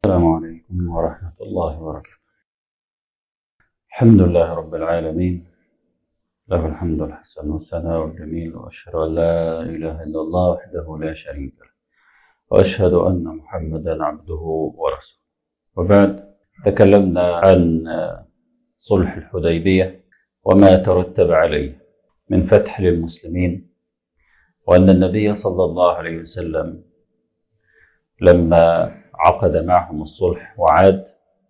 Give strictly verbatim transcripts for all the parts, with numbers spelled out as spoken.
السلام عليكم ورحمة الله وبركاته. الحمد لله رب العالمين، له الحمد الحسن والثناء الجميل، وأشهد أن لا إله إلا الله وحده لا شريك له، وأشهد أن محمدا عبده ورسوله. وبعد، تكلمنا عن صلح الحديبية وما ترتب عليه من فتح للمسلمين، وأن النبي صلى الله عليه وسلم لما عقد معهم الصلح وعاد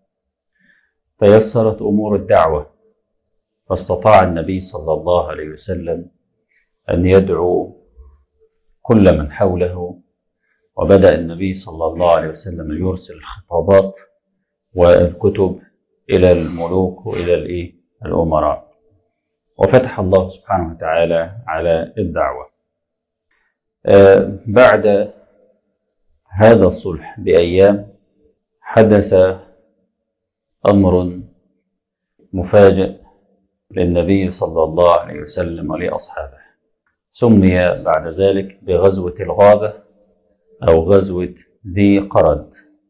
تيسرت أمور الدعوة، فاستطاع النبي صلى الله عليه وسلم أن يدعو كل من حوله، وبدأ النبي صلى الله عليه وسلم يرسل الخطابات والكتب إلى الملوك وإلى الأمراء، وفتح الله سبحانه وتعالى على الدعوة. بعد هذا الصلح بأيام حدث أمر مفاجئ للنبي صلى الله عليه وسلم ولأصحابه، سمي بعد ذلك بغزوة الغابة أو غزوة ذي قرد.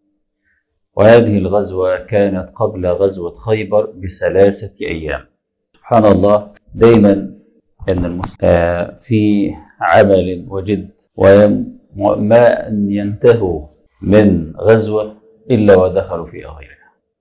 وهذه الغزوة كانت قبل غزوة خيبر بثلاثة أيام. سبحان الله، دائما أن المسلمين في عمل وجد، وما أن ينتهوا من غزوة إلا ودخلوا في غيرها،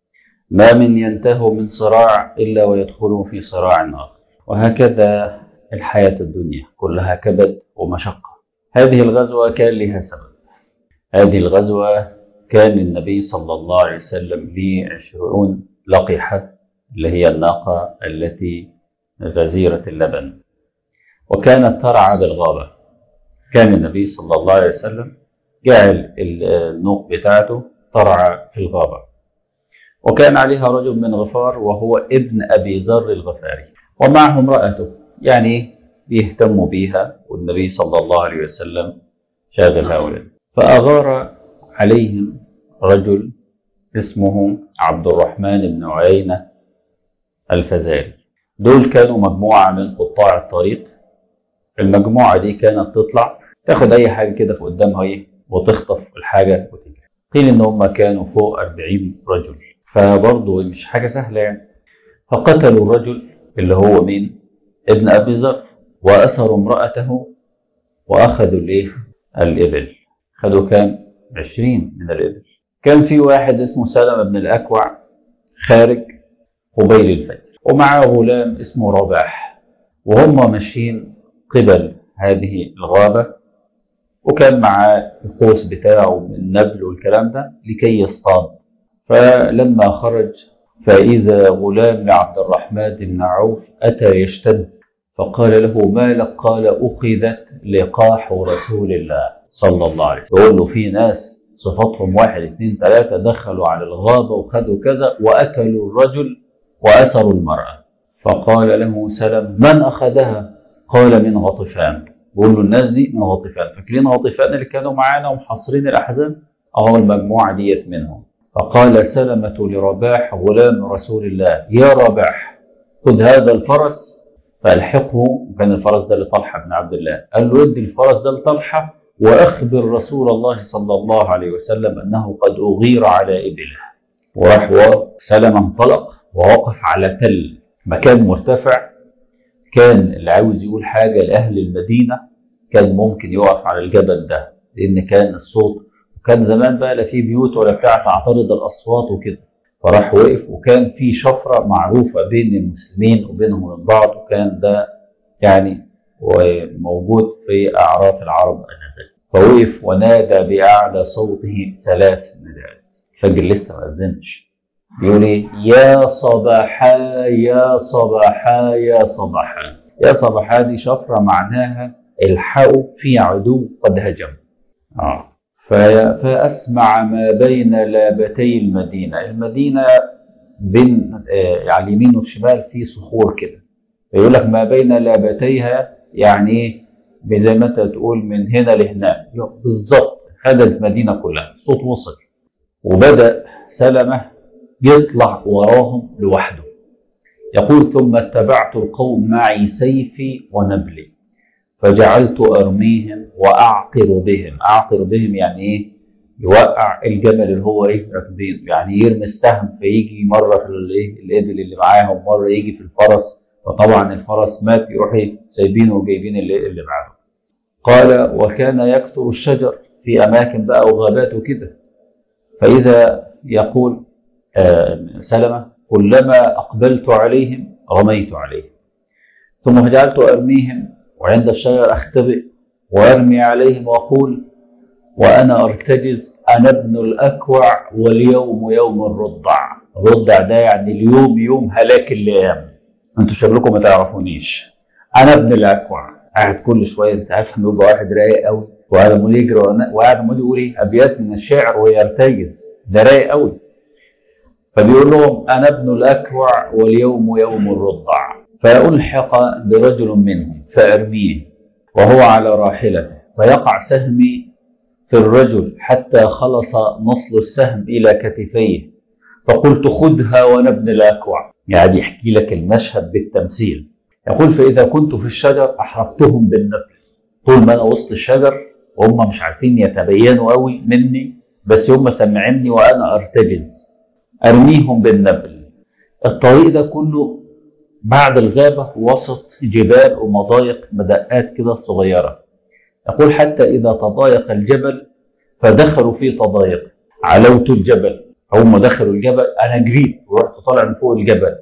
ما من ينتهوا من صراع إلا ويدخلوا في صراع آخر، وهكذا الحياة الدنيا كلها كبد ومشقة. هذه الغزوة كان لها سبب. هذه الغزوة كان النبي صلى الله عليه وسلم ليه عشرون لقحة، اللي هي الناقة التي غزيرة اللبن، وكانت ترعى بالغابة. كان النبي صلى الله عليه وسلم جعل النوق بتاعته ترعى في الغابة، وكان عليها رجل من غفار وهو ابن أبي ذر الغفاري، ومعه امرأته، يعني بيهتموا بيها، والنبي صلى الله عليه وسلم شاغل هؤلاء. فأغار عليهم رجل اسمه عبد الرحمن بن عيينة الفزاري. دول كانوا مجموعة من قطاع الطريق. المجموعة دي كانت تطلع تاخد أي حاجة كده في قدامها ايه وتخطف الحاجة وتجري. قيل إن هم كانوا فوق أربعين رجل، فبرضه مش حاجة سهلة يعني. فقتلوا الرجل اللي هو مين؟ ابن أبي ذر، وأسروا امرأته، وأخذوا الايه؟ الإبل. خدوا كام؟ عشرين من الإبل. كان في واحد اسمه سلمة بن الأكوع خارج قبيل الفجر، ومعه غلام اسمه رباح، وهم ماشيين قبل هذه الغابة، وكان معاه القوس بتاعه من النبل والكلام ده لكي يصطاد. فلما خرج فإذا غلام لعبد الرحمن بن عوف أتى يشتد، فقال له: ما لك؟ قال: أخذت لقاح رسول الله صلى الله عليه وسلم. يقول له في ناس صفتهم واحد اثنين ثلاثة دخلوا على الغابة وخذوا كذا وأكلوا الرجل وأسروا المرأة. فقال له سلم: من أخذها؟ قال: من غطفان. بيقول له الناس دي من غطفان. فاكرين غطفان اللي كانوا معانا ومحاصرين الأحزاب؟ أهو المجموعة ديت منهم. فقال سلمة لرباح غلام رسول الله: يا رباح، خذ هذا الفرس فألحقه. وكان الفرس ده لطلحة بن عبد الله. قال له: ادي الفرس ده لطلحة وأخبر رسول الله صلى الله عليه وسلم أنه قد أغير على إبله. وراح سلمة انطلق ووقف على تل، مكان مرتفع. كان اللي عاوز يقول حاجة لأهل المدينة كان ممكن يقف على الجبل ده، لأن كان الصوت، وكان زمان بقى لا في بيوت ولا بتاع تعترض الأصوات وكده. فراح وقف، وكان في شفرة معروفة بين المسلمين وبينهم وبين بعض، وكان ده يعني موجود في أعراف العرب أنذاك. فوقف ونادى بأعلى صوته ثلاث نداءات. الفجر لسه ما أذنش. بيقول ايه؟ يا صباحا يا صباحا يا صباحا. يا صباحا دي شفرة معناها الحقوا في عدو قد هجم. آه. فأسمع ما بين لابتي المدينة. المدينة بين آه على اليمين والشمال في صخور كده، يقول لك ما بين لابتيها، يعني زي ما انت تقول من هنا لهنا بالظبط. هذا المدينة كلها صوت وصل، وبدأ سلمة يطلع وراهم لوحده. يقول: ثم اتبعت القوم معي سيفي ونبلي، فجعلت أرميهم وأعقر بهم. أعقر بهم يعني إيه؟ يوقع الجمل اللي هو ايه راكبينه، يعني يرمي السهم فيجي مره في الايه الابل اللي معاه ومره يجي في الفرس، فطبعا الفرس مات يروح ايه سايبينه وجايبين اللي, اللي بعده. قال وكان يكثر الشجر في اماكن بقى وغابات وكده، فاذا يقول آه سلمة كلما اقبلت عليهم رميت عليهم ثم جعلت ارميهم وعند الشجر اختبئ وارمي عليهم واقول وانا ارتجز انا ابن الاكوع واليوم يوم الرضع. الرضع ده يعني اليوم يوم هلاك الايام، انتوا شكلكم ما تعرفونيش. انا ابن الاكوع، قاعد كل شويه انت عارف انه يبقى واحد رايق قوي وقاعد عمال يجري وقاعد عمال يقول ايه ابيات من الشعر ويرتجز، ده رايق قوي. فبيقول لهم انا ابن الاكوع واليوم يوم الرضع، فالحق برجل منهم فارميه وهو على راحلته فيقع سهمي في الرجل حتى خلص نصل السهم إلى كتفيه، فقلت خذها وأنا ابن الأكوع. يعني يحكي لك المشهد بالتمثيل. يقول فإذا كنت في الشجر أحرقتهم بالنبل، طول ما أنا وسط الشجر وهم مش عارفين يتبينوا قوي مني، بس هم سمعيني وأنا أرتجز أرميهم بالنبل. الطريق ده كله بعد الغابة وسط جبال ومضايق مدقات كده صغيرة. يقول حتى إذا تضايق الجبل فدخلوا في تضايق علوت الجبل، هم دخلوا الجبل أنا جريت ورحت طالع من فوق الجبل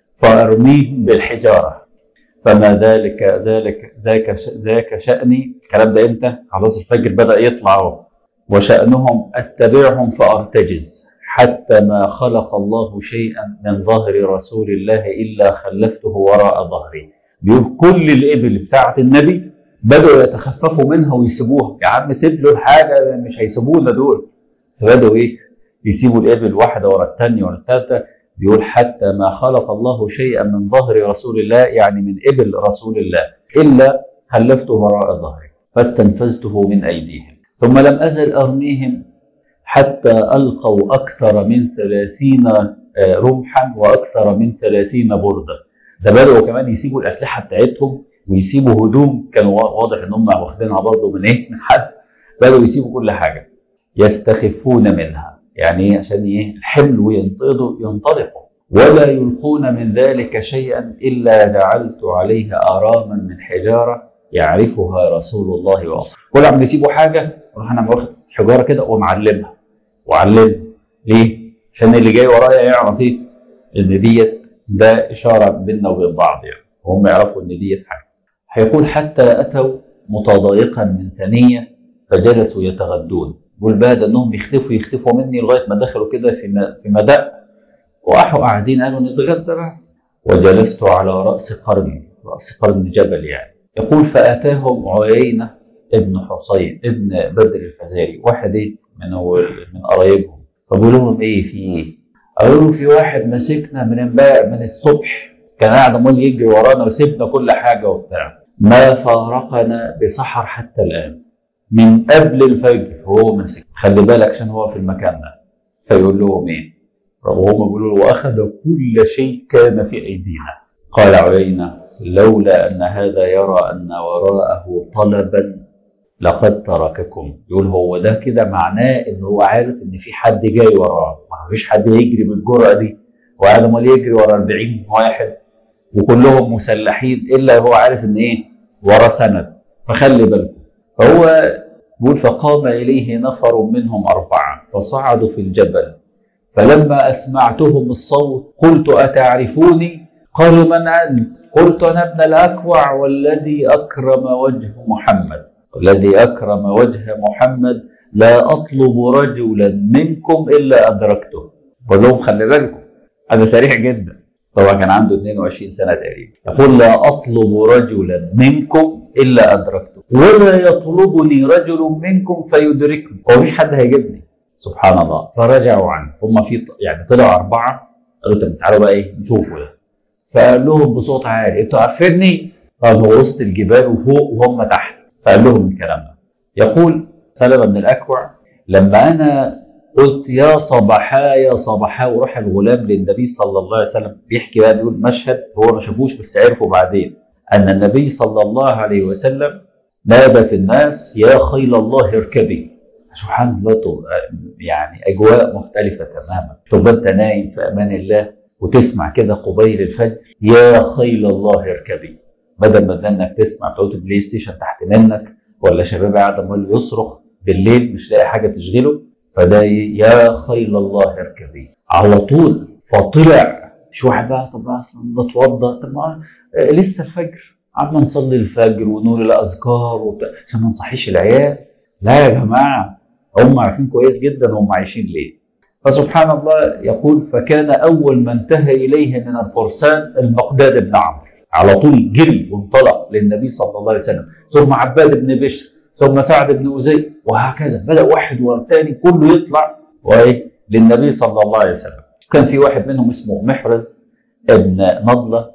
فأرميهم بالحجارة فما ذلك ذلك ذاك ذاك شأني. الكلام ده إمتى؟ خلاص الفجر بدأ يطلع، وشأنهم أتبعهم فأرتجز حتى ما خلق الله شيئا من ظهر رسول الله إلا خلفته وراء ظهري. بيقول كل الإبل بتاعة النبي بدأوا يتخففوا منها ويسيبوها، يا عم سيب له الحاجة مش هيسيبونا دول. فبدأوا إيه يسيبوا الإبل واحدة ورا الثانية ورا الثالثة. بيقول حتى ما خلق الله شيئا من ظهر رسول الله، يعني من إبل رسول الله، إلا خلفته وراء ظهري فاستنفذته من أيديهم ثم لم أزل أرميهم حتى ألقوا أكثر من ثلاثين رمحا وأكثر من ثلاثين بردة. ده بدأوا كمان يسيبوا الأسلحة بتاعتهم ويسيبوا هدوم كانوا واضح ان هم واخدينها برضه من ايه من حد، بدأوا يسيبوا كل حاجه يستخفون منها، يعني ايه عشان ايه الحمل وينطلقوا ينطلقوا ولا يلقون من ذلك شيئا الا جعلت عليها اراما من حجاره يعرفها رسول الله واصحابه. كل عم يسيبوا حاجه اروح انا واخد حجاره كده ومعلمها وعلمها ليه؟ عشان اللي جاي ورايا يعرف ايه ان ديت ده اشاره بيننا وبين بعض، يعني وهم يعرفوا ان ديت حاجه. هيقول حتى أتوا متضايقا من ثنية فجلسوا يتغدون. يقول بعد أنهم يختفوا يختفوا مني لغاية ما دخلوا كده في في مدق وأحوا قاعدين قالوا نتغدى بقى. وجلست على رأس قرن رأس قرن جبل يعني. يقول فأتاهم عيينة ابن حصين ابن بدر الفزاري، واحد ايه من من قرايبهم. فبيقولوا لهم ايه في ايه؟ قالوا له في واحد مسكنا من امبارح من الصبح كان قاعد عمال يجري ورانا وسيبنا كل حاجة وبتاع، ما فارقنا بسحر حتى الآن، من قبل الفجر هو مسك. خلي بالك عشان هو في المكان ده. فيقول لهم ايه؟ وهم بيقولوا له واخذ كل شيء كان في ايدينا. قال عيينة لولا ان هذا يرى ان وراءه طلبا لقد ترككم. يقول هو ده كده معناه ان هو عارف ان في حد جاي وراه، ما فيش حد يجري بالجرأة دي وقاعد امال يجري ورا أربعين واحد وكلهم مسلحين الا هو عارف ان ايه ورا سند، فخلي بالكم. فهو بيقول فقام اليه نفر منهم اربعه فصعدوا في الجبل، فلما اسمعتهم الصوت قلت اتعرفوني؟ قالوا من انت؟ قلت انا ابن الاكوع والذي اكرم وجه محمد والذي اكرم وجه محمد لا اطلب رجلا منكم الا ادركته. بقول لهم خلي بالكم انا سريع جدا، طبعا كان عنده اثنين وعشرين سنة تقريبا. يقول لا أطلب رجلا منكم إلا أدركته ولا يطلبني رجل منكم فيدركني، هو مفيش حد هيجيبني. سبحان الله. فرجعوا عنه، هم في يعني طلعوا أربعة قالوا طب تعالوا بقى إيه نشوفوا ده. فقال لهم بصوت عالي أنتوا عارفيني؟ طب هو وسط الجبال وفوق وهم تحت. فقال لهم الكلام ده. يقول سلمة بن الأكوع لما أنا قلت يا صباحا يا صباحا وروح الغلام للنبي صلى الله عليه وسلم، بيحكي بقى بيقول مشهد هو ما شافوش بس عرفه بعدين، ان النبي صلى الله عليه وسلم نادى في الناس يا خيل الله اركبي. سبحان الله، تبقى يعني أجواء مختلفة تماما. تبقى أنت نايم في أمان الله وتسمع كده قبيل الفجر يا خيل الله اركبي، بدل ما انك تسمع بتوع بلاي ستيشن تحت منك، ولا شباب قاعد عمال يصرخ بالليل مش لاقي حاجه تشغله، فده يا خيل الله اركبي على طول. فطلع مش واحد بقى طب اصلا اتوضى، طب ما آه لسه الفجر، قعدنا نصلي الفجر ونقول الاذكار وبتاع عشان ما نصحيش العيال. لا يا جماعه، هم عارفين كويس جدا هم عايشين ليه. فسبحان الله يقول فكان أول من انتهى إليه من الفرسان المقداد بن عمرو، على طول جري وانطلق للنبي صلى الله عليه وسلم، ثم عباد بن بشر، ثم سعد بن أزي، وهكذا بدأ واحد والثاني كله يطلع وإيه للنبي صلى الله عليه وسلم. كان في واحد منهم اسمه محرز ابن نضلة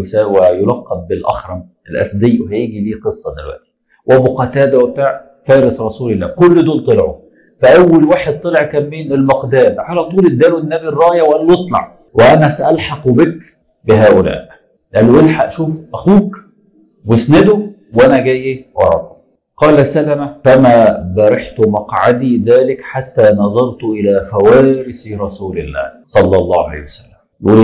ويلقب بالأخرم الأسدي، وهيجي ليه قصة دلوقتي، وأبو قتادة وبتاع فارس رسول الله، كل دول طلعوا. فأول واحد طلع كان مين؟ المقداد. على طول اداله النبي الراية وقال له اطلع وأنا سألحق بك بهؤلاء. قال له الحق شوف أخوك واسنده وأنا جاي وراكم. قال سلمة فما برحت مقعدي ذلك حتى نظرت إلى فوارس رسول الله صلى الله عليه وسلم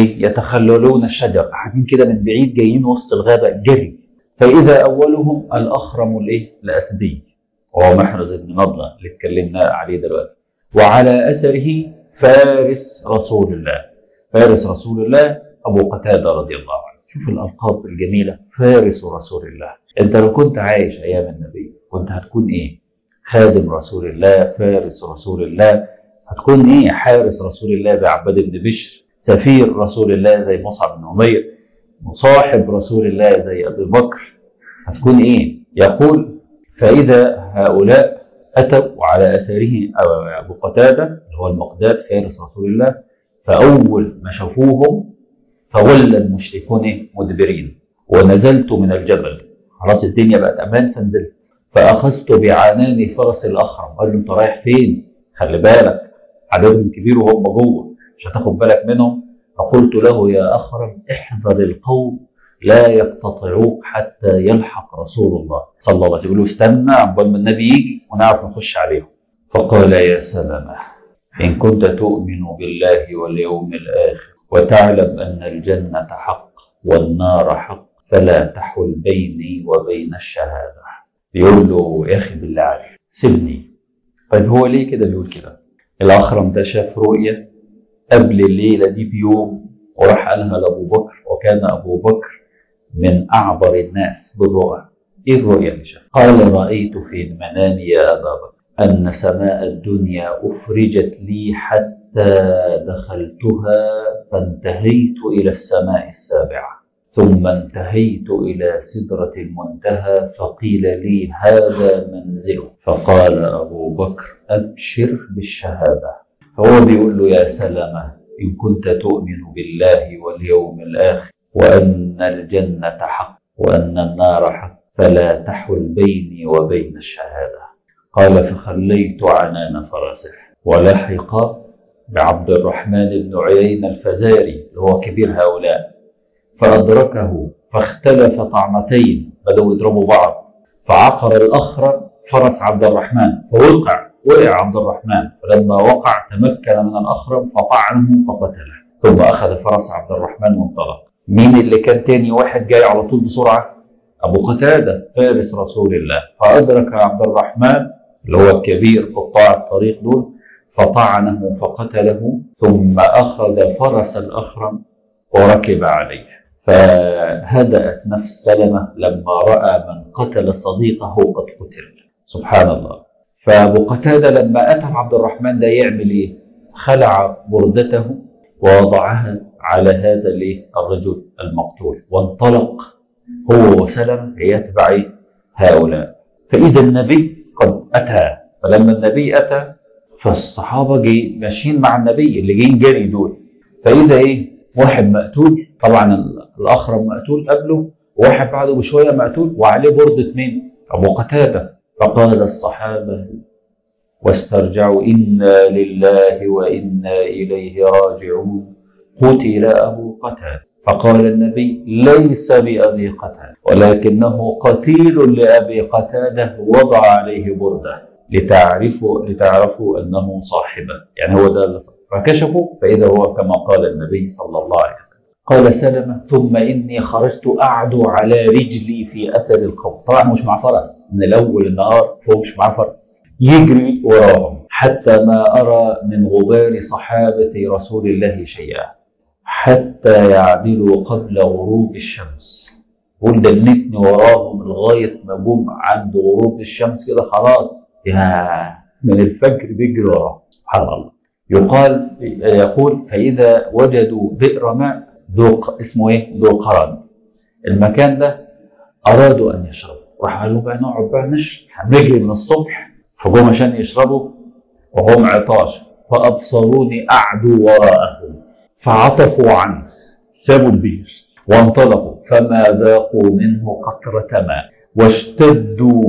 يتخللون الشجر، قاعدين كده من بعيد جايين وسط الغابة جري. فإذا أولهم الأخرم الإيه الأسدي وهو محرز بن نضلة اللي اتكلمنا عليه دلوقتي، وعلى أثره فارس رسول الله. فارس رسول الله أبو قتادة رضي الله عنه. شوف الألقاب الجميلة، فارس رسول الله. أنت لو كنت عايش أيام النبي كنت هتكون إيه؟ خادم رسول الله، فارس رسول الله. هتكون إيه؟ حارس رسول الله زي عباد بن بشر، سفير رسول الله زي مصعب بن عمير، مصاحب رسول الله زي أبي بكر. هتكون إيه؟ يقول فإذا هؤلاء أتوا وعلى أثره أبو قتادة اللي هو المقداد فارس رسول الله، فأول ما شافوهم فولى المشركون مدبرين، ونزلت من الجبل، خلاص الدنيا بقت أمان فنزلت، فأخذت بعنان فرس الأخرم. قال له أنت رايح فين؟ خلي بالك عددهم كبير وهم جوه مش هتاخد بالك منهم. فقلت له يا أخرم احذر القوم لا يقتطعوك حتى يلحق رسول الله صلى الله عليه وسلم. يقول له استنى عقبال ما النبي يجي ونعرف نخش عليهم. فقال يا سلمة إن كنت تؤمن بالله واليوم الآخر وتعلم أن الجنة حق والنار حق فلا تحل بيني وبين الشهادة. يقول له يا أخي بالله عليك سيبني. طيب هو ليه كده بيقول كده؟ الأخرم ده شاف رؤية قبل الليلة دي بيوم وراح قالها لأبو بكر، وكان أبو بكر من أعبر الناس بالرؤى. إيه الرؤيا اللي شاف؟ قال رأيت في المنام يا أبا بكر أن سماء الدنيا أفرجت لي حتى دخلتها فانتهيت إلى السماء السابعة، ثم انتهيت إلى سدرة المنتهى فقيل لي هذا منزله. فقال أبو بكر أبشر بالشهادة. فهو بيقول له يا سلمة إن كنت تؤمن بالله واليوم الآخر وأن الجنة حق وأن النار حق فلا تحل بيني وبين الشهادة. قال فخليت عنان فرسه ولحق بعبد الرحمن بن عيينة الفزاري اللي هو كبير هؤلاء، فأدركه فاختلف طعنتين، بدأوا يضربوا بعض، فعقر الأخرم فرس عبد الرحمن فوقع وقع عبد الرحمن، فلما وقع تمكن من الأخرم فطعنه فقتله، ثم أخذ فرس عبد الرحمن وانطلق. مين اللي كان تاني واحد جاي على طول بسرعة؟ أبو قتادة فارس رسول الله. فأدرك عبد الرحمن اللي هو الكبير قطاع الطريق دول فطعنه فقتله، ثم أخذ فرس الأخرم وركب عليه. فهدأت نفس سلمة لما رأى من قتل صديقه قد قتل. سبحان الله. فأبو قتادة لما أتى عبد الرحمن ده يعمل إيه؟ خلع بردته ووضعها على هذا الرجل المقتول وانطلق هو وسلمة ليتبع هؤلاء. فإذا النبي قد أتى. فلما النبي أتى فالصحابة جاي ماشيين مع النبي اللي جايين جري دول، فإذا إيه؟ واحد مقتول، طبعا الأخرم مقتول قبله، وواحد بعده بشوية مقتول وعليه بردة مين؟ أبو قتادة. فقال الصحابة واسترجعوا إنا لله وإنا إليه راجعون قتل أبو قتادة. فقال النبي ليس بأبي قتادة ولكنه قتيل لأبي قتادة وضع عليه بردة. لتعرفوا لتعرفوا أنه صاحبه، يعني هو ده. فكشفوا فإذا هو كما قال النبي صلى الله عليه وسلم. قال سلمة: ثم إني خرجت أعدو على رجلي في أثر القوم. طبعا مش مع فرس، من الأول النهار هو مش مع فرس، يجري وراهم حتى ما أرى من غبار صحابة رسول الله شيئا، حتى يعدلوا قبل غروب الشمس. ودنتني وراهم لغاية ما جم عند غروب الشمس كده، خلاص يا من الفجر بيجري وراهم. سبحان الله. يقال يقول: فإذا وجدوا بئر ماء ذو اسمه ايه؟ ذو قرن، المكان ده أرادوا أن يشربوا، راح قالوا بقى نقعد بقى نشرب، هنجري من الصبح. فجم عشان يشربوا وهم عطاش، فأبصروني أعدو وراءهم فعطفوا عنه، سابوا البير وانطلقوا، فما ذاقوا منه قطرة ماء واشتدوا.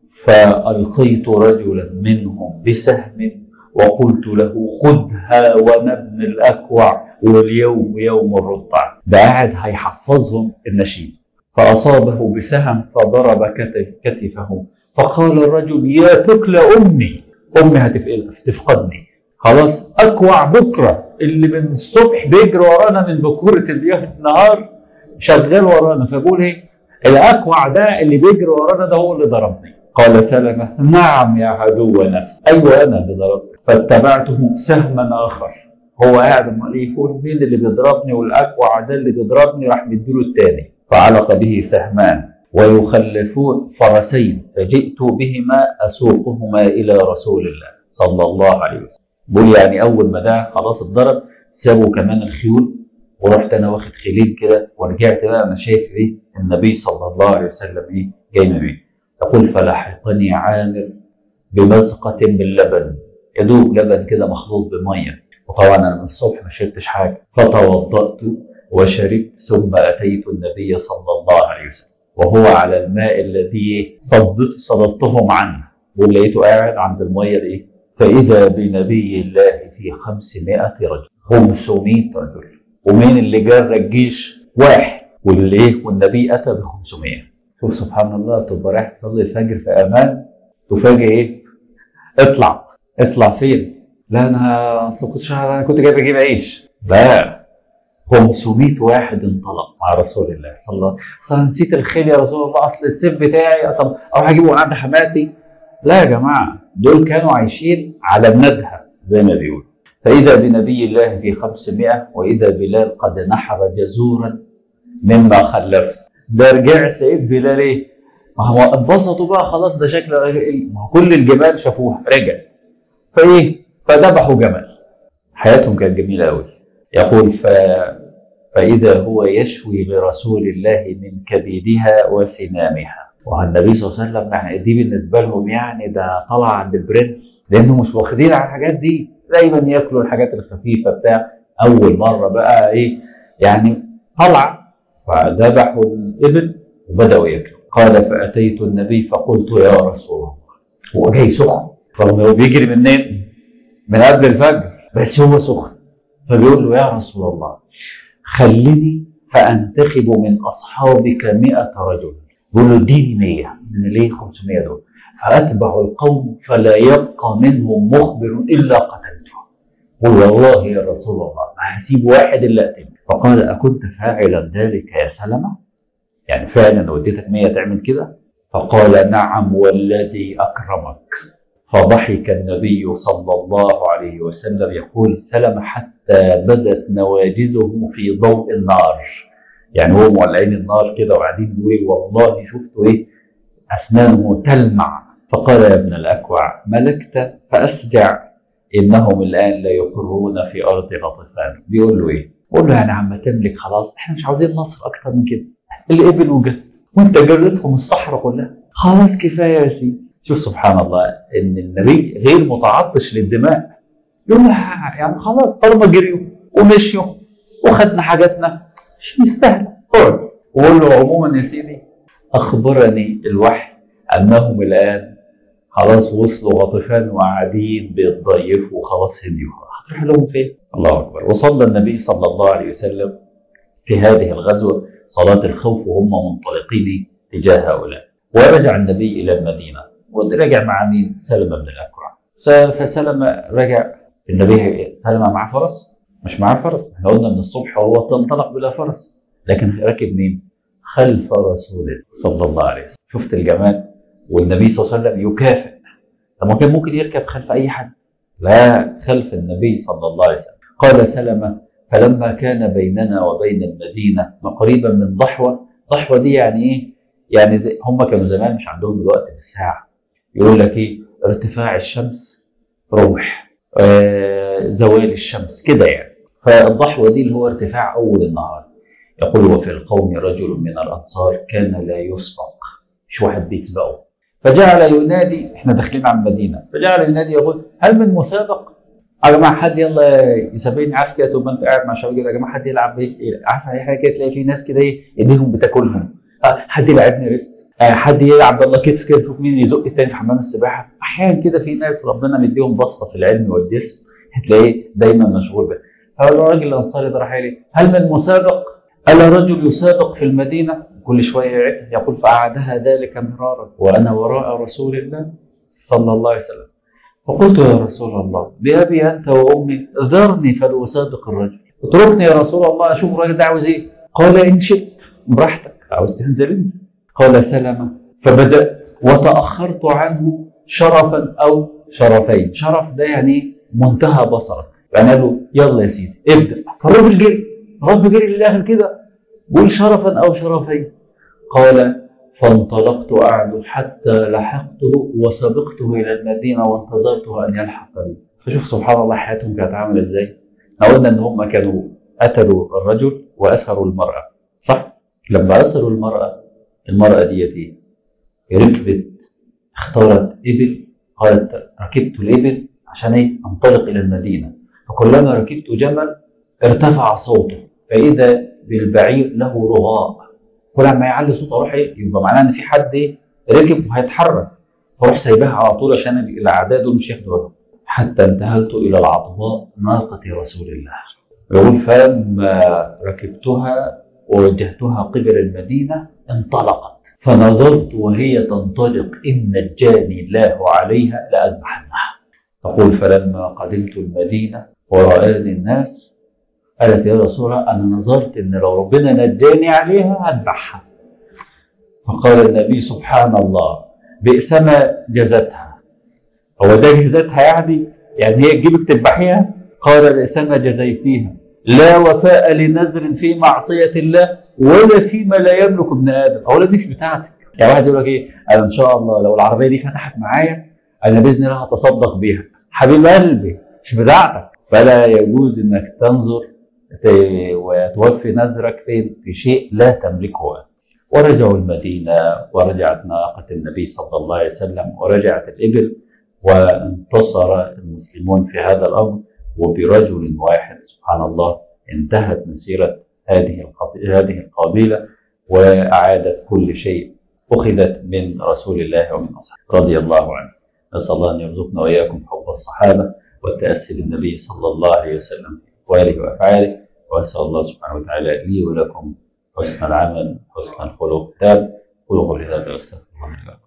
فألقيت رجلا منهم بسهم وقلت له: خذها وأنا ابن الأكوع واليوم يوم الرضع. ده قاعد هيحفظهم النشيد. فأصابه بسهم فضرب كتفه، فقال الرجل: يا تكل أمي، أمي هتفقدني خلاص. أكوع بكرة اللي من الصبح بيجري ورانا من بكورة النهار شغال ورانا، فبقول ايه؟ الأكوع ده اللي بيجري ورانا ده هو اللي ضربني. قال سلمة: نعم يا عدو نفس، أيوة أنا اللي ضربت. فاتبعته سهما آخر، هو قاعد امال يقول مين اللي بيضربني؟ والأكوع ده اللي بيضربني، راح مديله الثاني. فعلق به سهمان ويخلفون فرسين، فجئت بهما أسوقهما إلى رسول الله صلى الله عليه وسلم. بقول يعني أول ما ده خلاص اتضرب سابوا كمان الخيول، ورحت أنا واخد خيلين كده ورجعت بقى أنا شايف إيه النبي صلى الله عليه وسلم إيه جاي من بيه. تقول: فلحقني عامر بمزقة من لبن، يدوب لبن كده مخلوط بمية، وطبعا أنا من الصبح ما شربتش حاجة. فتوضأت وشربت، ثم أتيت النبي صلى الله عليه وسلم وهو على الماء الذي صدت صددتهم عنه، ولقيته قاعد عند المية دي. فإذا بنبي الله في خمسمائة رجل، خمسمائة رجل. ومين اللي جرى الجيش؟ واحد، واللي ايه؟ والنبي أتى بخمسمائة. شوف سبحان الله، تبقى رايح تصلي الفجر في أمان، تفاجئ ايه؟ اطلع اطلع فين؟ لا أنا كنت أنا كنت جاي بجيب عيش. لا، خمسمائة واحد انطلق مع رسول الله صلى الله عليه وسلم. أنا نسيت الخيل يا رسول الله، أصل السيف بتاعي، طب أروح أجيبه عند حماتي. لا يا جماعة، دول كانوا عايشين على الندهة زي ما بيقول. فإذا بنبي الله في خمسمائة، وإذا بلال قد نحر جزورا مما خلفت. ده رجع سيد بلال إيه؟ ما هو اتبسطوا بقى خلاص، ده شكل ما هو كل الجمال شافوها، رجع فإيه؟ فذبحوا جمل. حياتهم كانت جميلة أوي. يقول: ف... فإذا هو يشوي لرسول الله من كبدها وسنامها. والنبي صلى الله عليه وسلم يعني دي بالنسبة لهم يعني ده طلع عند البرنس، لأنهم مش واخدين على الحاجات دي، دايما ياكلوا الحاجات الخفيفة بتاع. أول مرة بقى إيه يعني طلع، فذبحوا الإبل وبدأوا ياكلوا. قال: فأتيت النبي فقلت: يا رسول الله. هو جاي سخن، رغم هو بيجري منين؟ من قبل الفجر، بس هو سخن. فبيقول له: يا رسول الله خلني فأنتخب من أصحابك مئة رجل. بيقول له: اديني مية من ليه خمسمائة دول، فأتبع القوم فلا يبقى منهم مخبر إلا قتلته. قل: والله يا رسول الله ما هسيب واحد إلا أقتله. فقال: أكنت فاعلا ذلك يا سلمة؟ يعني فعلا وديتك مية تعمل كده؟ فقال: نعم والذي أكرمك. فضحك النبي صلى الله عليه وسلم. يقول سلمة: حتى بدت نواجذه في ضوء النار، يعني هو مولعين النار كده وقاعدين بيقول: والله شفتوا ايه؟ اسنانه تلمع. فقال: يا ابن الاكوع ملكت فاسجع، انهم الان لا يقرون في ارض غطفان. بيقول له ايه؟ بيقول له يعني عم تملك خلاص، احنا مش عاوزين نصر اكتر من كده. الابل وجت وانت جريتهم الصحراء كلها، خلاص كفايه يا سيدي. شوف سبحان الله، ان النبي غير متعطش للدماء، يقول له يعني خلاص طالما جريوا ومشيوا وخدنا حاجاتنا مش مستاهل، اقعد. وقول له: عموما يا سيدي اخبرني الوحي انهم الان خلاص وصلوا غطفان وقاعدين بيتضيفوا وخلاص هديوا، هتروح لهم فين؟ الله اكبر. وصلى النبي صلى الله عليه وسلم في هذه الغزوه صلاه الخوف وهم منطلقين تجاه هؤلاء. ورجع النبي الى المدينه ورجع مع مين؟ سلمة بن الأكوع. فسلمة رجع، النبي سلمة معاه فرس؟ مش معاه فرس، احنا قلنا من الصبح هو تنطلق بلا فرس، لكن راكب مين؟ خلف رسول الله صلى الله عليه وسلم. شفت الجمال؟ والنبي صلى الله عليه وسلم يكافئ. طب ما كان ممكن يركب خلف أي حد، لا، خلف النبي صلى الله عليه وسلم. قال سلمة: فلما كان بيننا وبين المدينة قريبا من ضحوة. ضحوة دي يعني ايه؟ يعني زي هم كانوا زمان مش عندهم الوقت بالساعة، يقول لك ايه؟ ارتفاع الشمس، روح، آه زوال الشمس كده يعني. فالضحوة دي اللي هو ارتفاع أول النهار. يقول: وفي القوم رجل من الأنصار كان لا يسبق، مش واحد بيسبقه، فجعل ينادي، احنا داخلين على المدينة، فجعل ينادي يقول: هل من مسابق؟ يا جماعه حد يلا يسابقني. عارف كده تبقى انت قاعد مع شباب كده، يا جماعه حد يلعب ايه؟ عارف اي حاجه كده، تلاقي في ناس كده ايه ايديهم بتاكلهم، حد يلعبني ريست، حد يلعب يلا كتف كده، شوف مين يزق التاني في حمام السباحه. احيانا كده في ناس ربنا مديهم بسطه في العلم والدرس، هتلاقيه دايما مشغول بيه. فالراجل الانصاري ده راح قال: هل من مسابق؟ الا رجل يسابق في المدينه؟ كل شويه يعد يقول: فأعادها ذلك مرارا وانا وراء رسول الله صلى الله عليه وسلم. فقلت: يا رسول الله، بأبي أنت وأمي ذرني فلأسابق الرجل، اتركني يا رسول الله أشوف الراجل ده عاوز إيه. قال: إن شئت، براحتك، عاوز تنزل انت. قال سلمة: فبدأت وتأخرت عنه شرفا أو شرفين. شرف ده يعني منتهى بصرك، يعني قال له: يلا يا سيدي ابدأ. فالراجل جري، الراجل جري للآخر كده، قول شرفا أو شرفين. قال: فانطلقت أعدو حتى لحقته وسبقته إلى المدينة وانتظرته أن يلحق بي. فشوف سبحان الله حياتهم كانت عاملة إزاي. احنا قلنا إن هم كانوا قتلوا الرجل وأسروا المرأة، صح؟ لما أسروا المرأة، المرأة ديت إيه؟ ركبت، اختارت إبل، قالت: ركبت الإبل عشان إيه؟ أنطلق إلى المدينة. فكلما ركبت جمل ارتفع صوته، فإذا بالبعير له رغاء، كل ما يعلي صوته اروح ايه؟ يبقى معناه ان في حد ايه؟ ركب وهيتحرك، فاروح سايبها على طول عشان الاعداء دول مش ياخدوا بالهم. حتى انتهلت الى العطباء ناقه رسول الله. يقول: فلما ركبتها ووجهتها قبل المدينه انطلقت، فنظرت وهي تنطلق ان نجاني الله عليها لاذبحنها. تقول: فلما قدمت المدينه ورآني الناس قالت: يا رسول الله، أنا نظرت إن لو ربنا نجاني عليها هذبحها. فقال النبي: سبحان الله، بئس ما جزتها. هو ده جزتها يعني؟ يعني هي تجيبك تذبحيها؟ قال: بئس ما جزيتيها، لا وفاء لنذر في معصية الله ولا فيما لا يملك ابن آدم. أولا دي مش بتاعتك. يعني واحد يقول لك إيه؟ أنا إن شاء الله لو العربية دي فتحت معايا أنا بإذن الله هتصدق بيها. حبيب قلبي، مش بتاعتك. فلا يجوز إنك تنظر وتوفي نذرك في شيء لا تملكه. ورجعوا المدينة، ورجعت ناقة النبي صلى الله عليه وسلم، ورجعت الإبل، وانتصر المسلمون في هذا الأمر، وبرجل واحد سبحان الله انتهت مسيرة هذه هذه القبيلة، وأعادت كل شيء أخذت من رسول الله ومن أصحابه رضي الله عنه. نسأل الله أن يرزقنا وإياكم حب الصحابة والتأسي بالنبي صلى الله عليه وسلم وآله وأفعاله. وأسأل الله سبحانه وتعالى لي ولكم حسن العمل، حسن الخلق، قولوا قولي هذا واستغفر الله لكم.